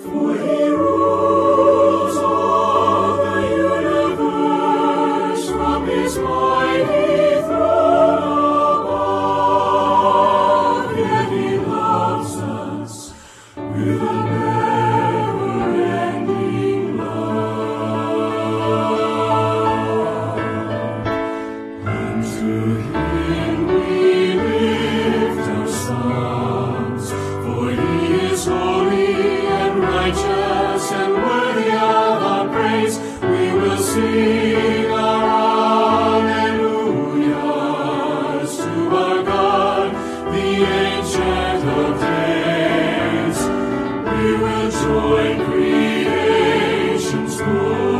For he rules all the universe from his mighty throne above. Yet he loves us with a never-ending love. Unto him we lift our songs, for he is holy and righteous and worthy of our praise. We will sing our hallelujahs to our God, the Ancient of Days. We will join creation's voice